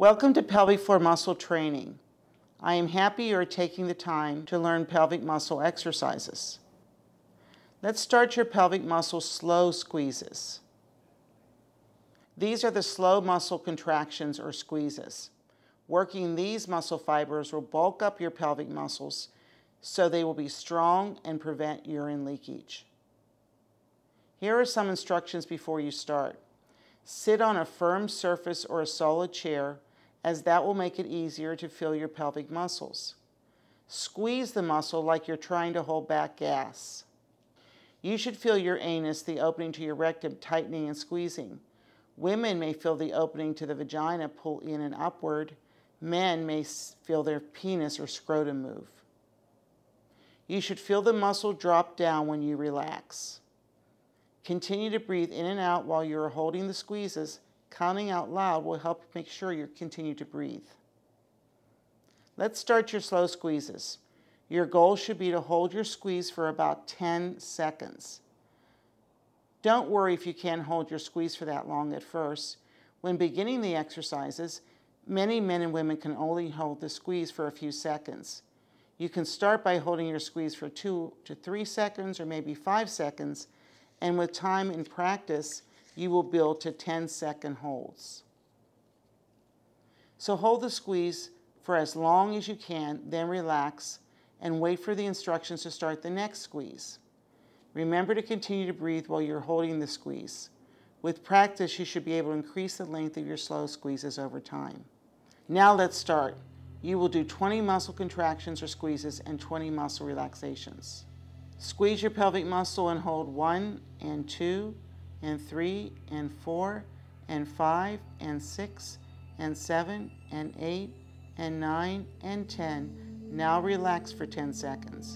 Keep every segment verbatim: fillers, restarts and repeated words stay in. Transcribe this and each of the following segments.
Welcome to Pelvic Floor Muscle Training. I am happy you are taking the time to learn pelvic muscle exercises. Let's start your pelvic muscle slow squeezes. These are the slow muscle contractions or squeezes. Working these muscle fibers will bulk up your pelvic muscles so they will be strong and prevent urine leakage. Here are some instructions before you start. Sit on a firm surface or a solid chair, as that will make it easier to feel your pelvic muscles. Squeeze the muscle like you're trying to hold back gas. You should feel your anus, the opening to your rectum, tightening and squeezing. Women may feel the opening to the vagina pull in and upward. Men may feel their penis or scrotum move. You should feel the muscle drop down when you relax. Continue to breathe in and out while you are holding the squeezes. Counting out loud will help make sure you continue to breathe. Let's start your slow squeezes. Your goal should be to hold your squeeze for about ten seconds. Don't worry if you can't hold your squeeze for that long at first. When beginning the exercises, many men and women can only hold the squeeze for a few seconds. You can start by holding your squeeze for two to three seconds or maybe five seconds, and with time and practice, you will build to ten second holds. So hold the squeeze for as long as you can, then relax and wait for the instructions to start the next squeeze. Remember to continue to breathe while you're holding the squeeze. With practice, you should be able to increase the length of your slow squeezes over time. Now let's start. You will do twenty muscle contractions or squeezes and twenty muscle relaxations. Squeeze your pelvic muscle and hold one and two and three and four and five and six and seven and eight and nine and ten. Now relax for ten seconds.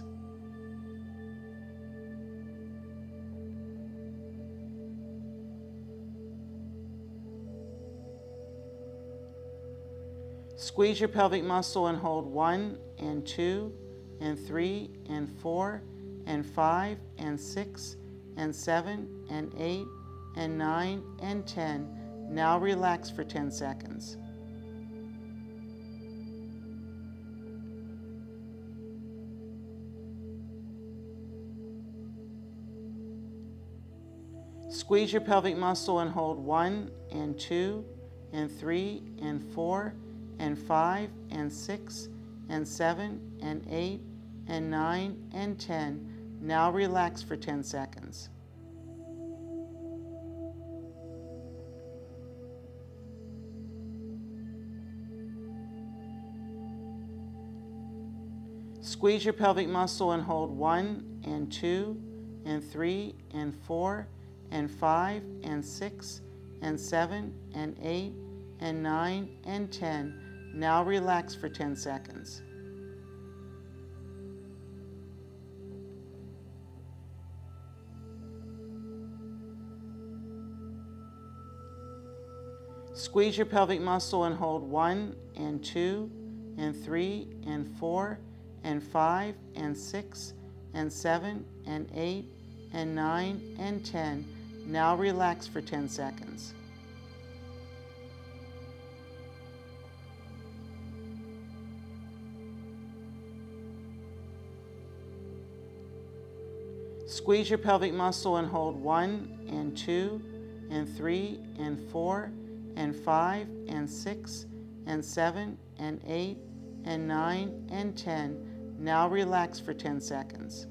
Squeeze your pelvic muscle and hold one and two and three and four and five and six and seven and eight and nine and ten. Now relax for ten seconds. Squeeze your pelvic muscle and hold one and two and three and four and five and six and seven and eight and nine and ten. Now relax for ten seconds. Squeeze your pelvic muscle and hold one and two and three and four and five and six and seven and eight and nine and ten. Now relax for ten seconds. Squeeze your pelvic muscle and hold one and two and three and four and five and six and seven and eight and nine and ten. Now relax for ten seconds. Squeeze your pelvic muscle and hold one and two and three and four and five and six and seven and eight and nine and ten. Now relax for ten seconds.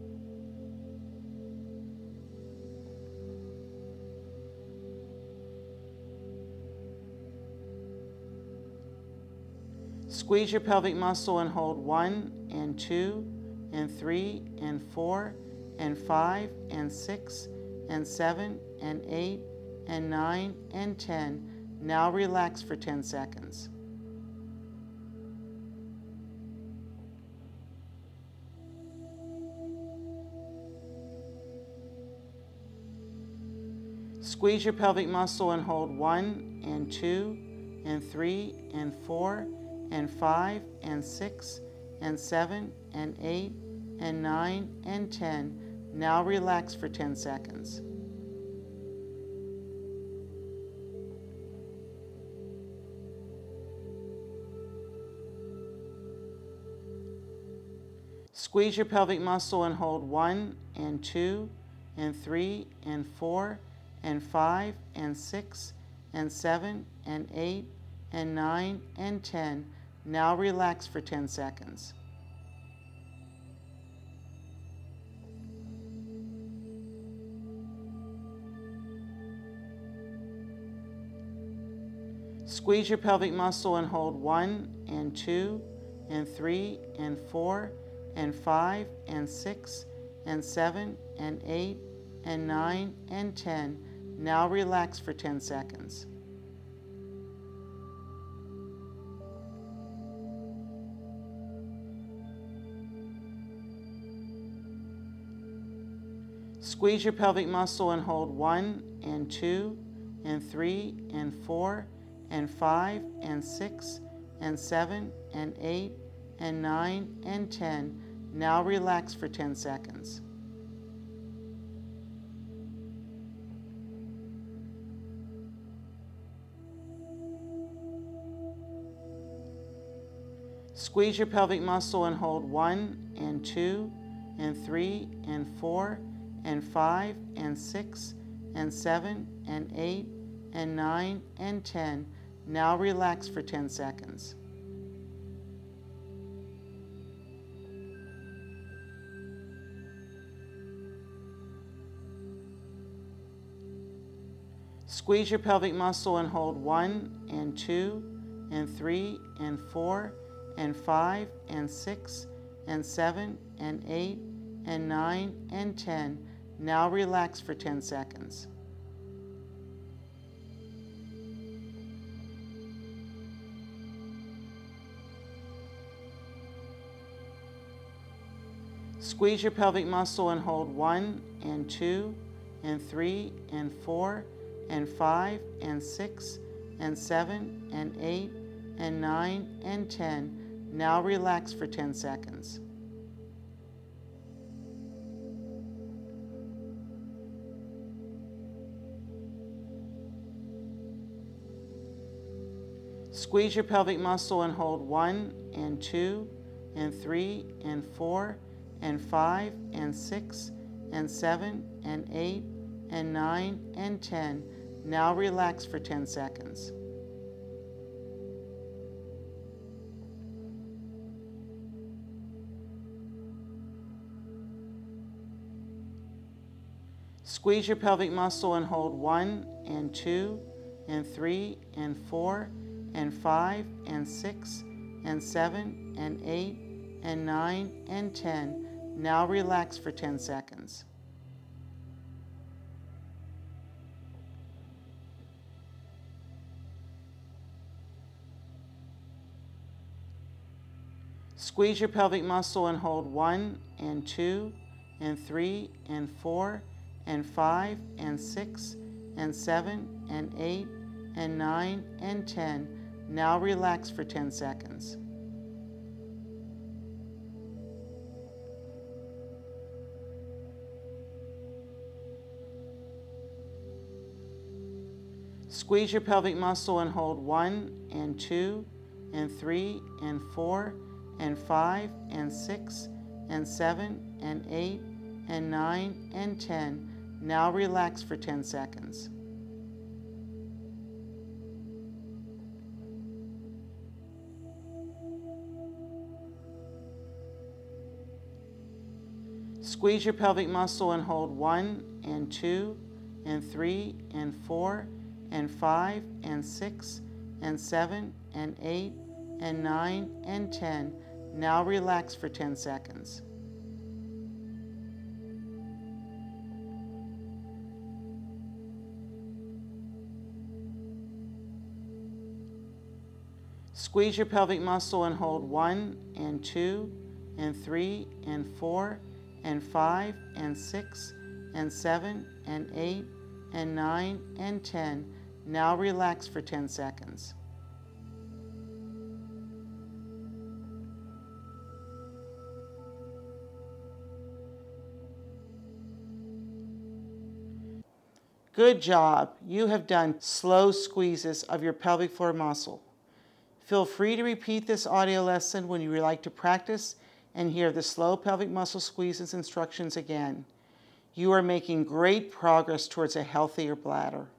Squeeze your pelvic muscle and hold one and two and three and four and five and six and seven and eight and nine and ten. Now relax for ten seconds. Squeeze your pelvic muscle and hold one and two and three and four and five and six and seven and eight and nine and ten. Now relax for ten seconds. Squeeze your pelvic muscle and hold one and two and three and four and five and six and seven and eight and nine and ten. Now relax for ten seconds. Squeeze your pelvic muscle and hold one and two and three and four and five and six and seven and eight and nine and ten. Now relax for ten seconds. Squeeze your pelvic muscle and hold one and two and three and four and five and six and seven and eight and nine and ten. Now relax for ten seconds. Squeeze your pelvic muscle and hold one and two and three and four and five and six and seven and eight and nine and ten. Now relax for ten seconds. Squeeze your pelvic muscle and hold one and two and three and four and five and six and seven and eight and nine and ten. Now relax for ten seconds. Squeeze your pelvic muscle and hold one and two and three and four and five and six and seven and eight and nine and ten. Now relax for ten seconds. Squeeze your pelvic muscle and hold one and two and three and four and five and six and seven and eight and nine and ten. Now relax for ten seconds. Squeeze your pelvic muscle and hold one and two and three and four and five and six and seven and eight and nine and ten. Now relax for ten seconds. Squeeze your pelvic muscle and hold one and two and three and four and five and six and seven and eight and nine and ten. Now relax for ten seconds. Squeeze your pelvic muscle and hold one and two and three and four and five and six and seven and eight and nine and ten. Now relax for ten seconds. Squeeze your pelvic muscle and hold one and two and three and four and five and six and seven and eight and nine and ten. Now relax for ten seconds. Squeeze your pelvic muscle and hold one and two and three and four and five and six and seven and eight and nine and ten. Now relax for ten seconds. Good job. You have done slow squeezes of your pelvic floor muscle. Feel free to repeat this audio lesson when you would like to practice and hear the slow pelvic muscle squeezes instructions again. You are making great progress towards a healthier bladder.